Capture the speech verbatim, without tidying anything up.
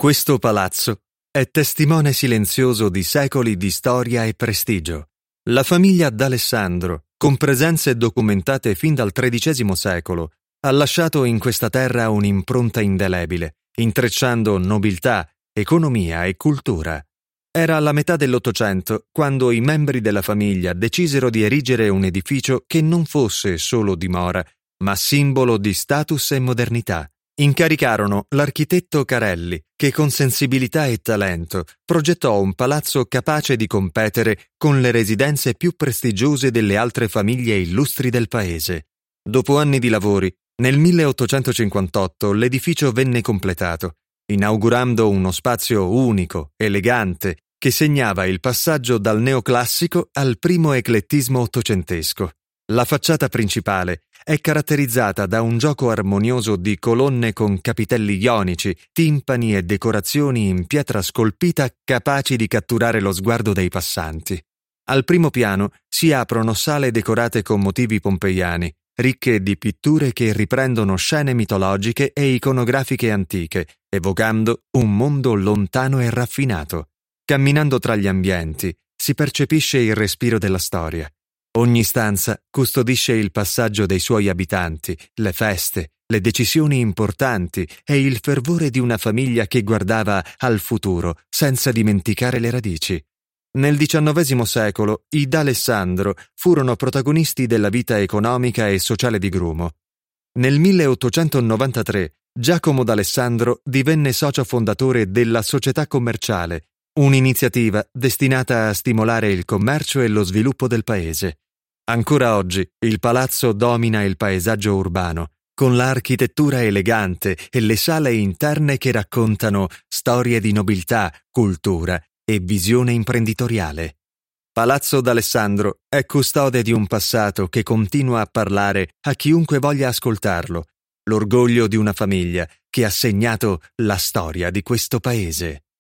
Questo palazzo è testimone silenzioso di secoli di storia e prestigio. La famiglia d'Alessandro, con presenze documentate fin dal tredicesimo secolo, ha lasciato in questa terra un'impronta indelebile, intrecciando nobiltà, economia e cultura. Era alla metà dell'Ottocento quando i membri della famiglia decisero di erigere un edificio che non fosse solo dimora, ma simbolo di status e modernità. Incaricarono l'architetto Carelli, che con sensibilità e talento progettò un palazzo capace di competere con le residenze più prestigiose delle altre famiglie illustri del paese. Dopo anni di lavori, nel milleottocentocinquantotto l'edificio venne completato, inaugurando uno spazio unico, elegante, che segnava il passaggio dal neoclassico al primo eclettismo ottocentesco. La facciata principale è caratterizzata da un gioco armonioso di colonne con capitelli ionici, timpani e decorazioni in pietra scolpita capaci di catturare lo sguardo dei passanti. Al primo piano si aprono sale decorate con motivi pompeiani, ricche di pitture che riprendono scene mitologiche e iconografiche antiche, evocando un mondo lontano e raffinato. Camminando tra gli ambienti si percepisce il respiro della storia. Ogni stanza custodisce il passaggio dei suoi abitanti, le feste, le decisioni importanti e il fervore di una famiglia che guardava al futuro senza dimenticare le radici. Nel diciannovesimo secolo i D'Alessandro furono protagonisti della vita economica e sociale di Grumo. Nel milleottocentonovantatré Giacomo D'Alessandro divenne socio fondatore della Società Commerciale, un'iniziativa destinata a stimolare il commercio e lo sviluppo del paese. Ancora oggi il palazzo domina il paesaggio urbano, con l'architettura elegante e le sale interne che raccontano storie di nobiltà, cultura e visione imprenditoriale. Palazzo d'Alessandro è custode di un passato che continua a parlare a chiunque voglia ascoltarlo, l'orgoglio di una famiglia che ha segnato la storia di questo paese.